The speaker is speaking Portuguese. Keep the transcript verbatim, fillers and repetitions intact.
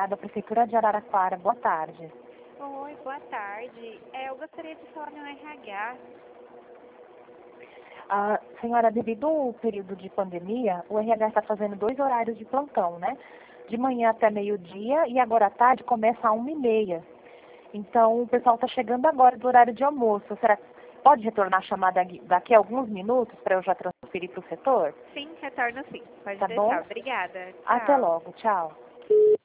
da Prefeitura de Araraquara. Boa tarde. Oi, boa tarde. É, eu gostaria de falar no R H. Ah, senhora, devido ao período de pandemia, o R H está fazendo dois horários de plantão, né? De manhã até meio-dia e agora à tarde começa a uma e meia. Então, o pessoal está chegando agora do horário de almoço. Será que pode retornar a chamada daqui a alguns minutos para eu já transferir para o setor? Sim, retorno sim. Pode Tá deixar. bom? Obrigada. Até Tchau. logo. Tchau.